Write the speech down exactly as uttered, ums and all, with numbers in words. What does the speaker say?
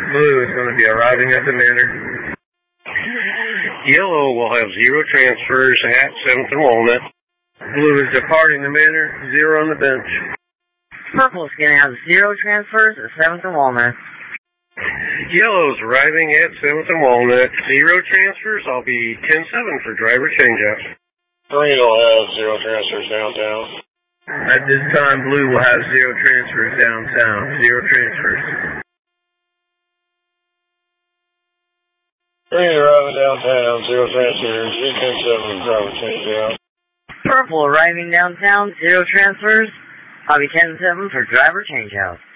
Blue is going to be arriving at the Manor. Yellow will have zero transfers at seventh and Walnut. Blue is departing the Manor, zero on the bench. Purple is going to have zero transfers at seventh and Walnut. Yellow's arriving at seventh and Walnut, zero transfers. I'll be ten seven for driver changeout. Green will have zero transfers downtown. At this time, Blue will have zero transfers downtown, zero transfers. Green arriving downtown, zero transfers, three ten seven driver changeout. Purple arriving downtown, zero transfers. I'll be ten seven for driver changeout.